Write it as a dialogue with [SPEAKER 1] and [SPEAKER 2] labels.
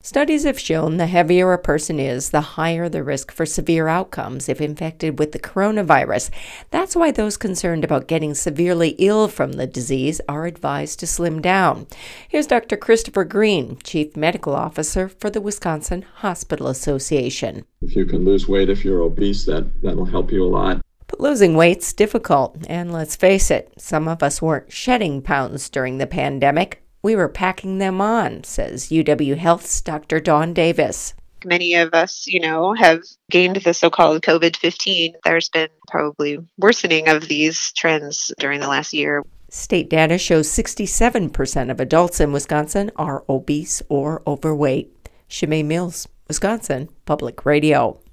[SPEAKER 1] Studies have shown the heavier a person is, the higher the risk for severe outcomes if infected with the coronavirus. That's why those concerned about getting severely ill from the disease are advised to slim down. Here's Dr. Christopher Green, Chief Medical Officer for the Wisconsin Hospital Association.
[SPEAKER 2] If you can lose weight, if you're obese, that'll help you a lot.
[SPEAKER 1] But losing weight's difficult, and let's face it, some of us weren't shedding pounds during the pandemic. We were packing them on, says UW Health's Dr. Dawn Davis.
[SPEAKER 3] Many of us, have gained the so-called COVID-15. There's been probably worsening of these trends during the last year.
[SPEAKER 1] State data shows 67% of adults in Wisconsin are obese or overweight. Shimei Mills, Wisconsin Public Radio.